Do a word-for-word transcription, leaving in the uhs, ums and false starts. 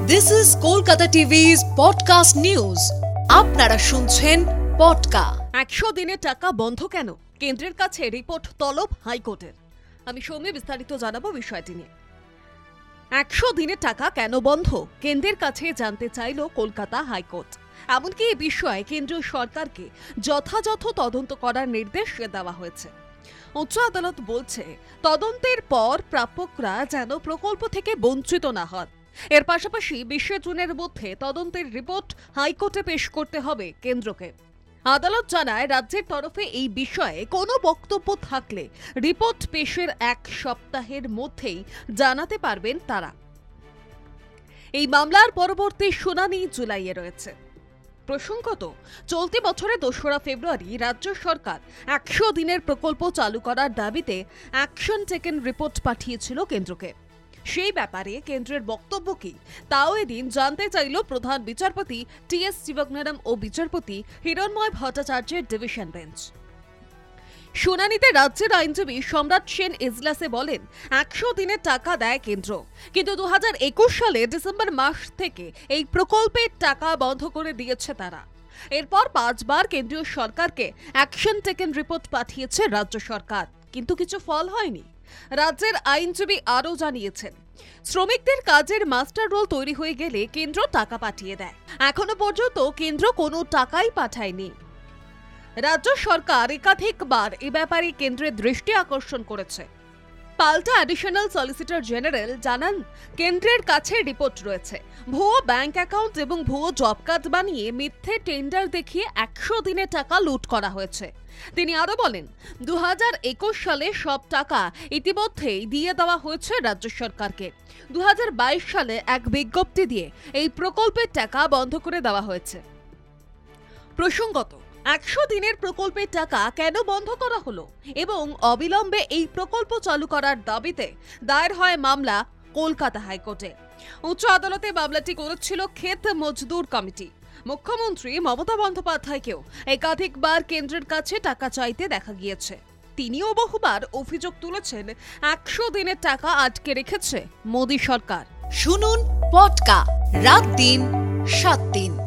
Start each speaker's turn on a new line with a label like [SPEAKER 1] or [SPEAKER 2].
[SPEAKER 1] This is Kolkata টিভি's podcast news. আপনারা শুনছেন পডকা।
[SPEAKER 2] একশো দিনের টাকা বন্ধ কেন? কেন্দ্রের কাছে রিপোর্ট তলব হাইকোর্টের। আমি সৌম্য বিস্তারিত জানাবো বিষয়টি নিয়ে। একশো দিনের টাকা কেন বন্ধ কেন্দ্রের কাছে জানতে চাইল কলকাতা হাইকোর্ট। এমনকি এই বিষয়ে কেন্দ্রীয় সরকারকে যথাযথ তদন্ত করার নির্দেশ দেওয়া হয়েছে। উচ্চ আদালত বলছে, তদন্তের পর প্রাপকরা যেন প্রকল্প থেকে বঞ্চিত না হন। এর পাশাপাশি বিশে জুনের মধ্যে তদন্তের রিপোর্ট হাইকোর্টে পেশ করতে হবে কেন্দ্রকে। আদালত জানায়, রাজ্যের তরফে এই বিষয়ে কোনো বক্তব্য থাকলে রিপোর্ট পেশের এক সপ্তাহের মধ্যেই জানাতে পারবেন তারা। এই মামলার পরবর্তী শুনানি জুলাইয়ে রয়েছে। প্রসঙ্গত, চলতি বছরের দোসরা ফেব্রুয়ারি রাজ্য সরকার একশো দিনের প্রকল্প চালু করার দাবিতে অ্যাকশন টেকেন রিপোর্ট পাঠিয়েছিল কেন্দ্রকে। সেই ব্যাপারে কেন্দ্রের বক্তব্য কি, তাও এদিন জানতে চাইল প্রধান বিচারপতি টি এস শিবজ্ঞানম ও বিচারপতি হিরণময় ভট্টাচার্যের ডিভিশন বেঞ্চ। শুনানিতে রাজ্যের আইনজীবী সম্রাট সেন এজলাসে বলেন, একশো দিনের টাকা দেয় কেন্দ্র, কিন্তু দু হাজার একুশ সালে ডিসেম্বর মাস থেকে এই প্রকল্পের টাকা বন্ধ করে দিয়েছে তারা। এরপর পাঁচবার কেন্দ্রীয় সরকারকে অ্যাকশন টেকেন রিপোর্ট পাঠিয়েছে রাজ্য সরকার, কিন্তু কিছু ফল হয়নি। রাজ্যের আইনজীবী আরও জানিয়েছেন, শ্রমিকদের কাজের মাস্টার রোল তৈরি হয়ে গেলে কেন্দ্র টাকা পাঠিয়ে দেয়। এখনো পর্যন্ত কেন্দ্র কোনো টাকাই পাঠায়নি। রাজ্য সরকার একাধিকবার এ ব্যাপারে কেন্দ্রের দৃষ্টি আকর্ষণ করেছে। পাল্টা অ্যাডিশনাল সলিসিটর জেনারেল জানান, কেন্দ্রের কাছে রিপোর্ট রয়েছে। ভুয়ো ব্যাংক অ্যাকাউন্ট এবং ভুয়ো জব কার্ড বানিয়ে মিথ্যে টেন্ডার দেখিয়ে একশো দিনে টাকা লুট করা হয়েছে। তিনি আরো বলেন, দু হাজার একুশ সালে সব টাকা ইতিমধ্যেই দিয়ে দেওয়া হয়েছে রাজ্য সরকারকে। দু হাজার বাইশ সালে এক বিজ্ঞপ্তি দিয়ে এই প্রকল্পের টাকা বন্ধ করে দেওয়া হয়েছে। প্রসঙ্গত, একশো দিনের প্রকল্পের টাকা কেন বন্ধ করা হলো এবং অবিলম্বে এই প্রকল্প চালু করার দাবিতে দায়ের হয় মামলা কলকাতা হাইকোর্টে। উচ্চ আদালতে মামলাটি করেছিল ক্ষেত মজদুর কমিটি। মুখ্যমন্ত্রী মমতা বন্দ্যোপাধ্যায়কেও একাধিকবার কেন্দ্রের কাছে টাকা চাইতে দেখা গিয়েছে। তিনিও বহুবার অভিযোগ তুলেছেন, একশো দিনের টাকা আটকে রেখেছে মোদী সরকার।
[SPEAKER 1] শুনুন পডকা, রাত দিন সাত দিন।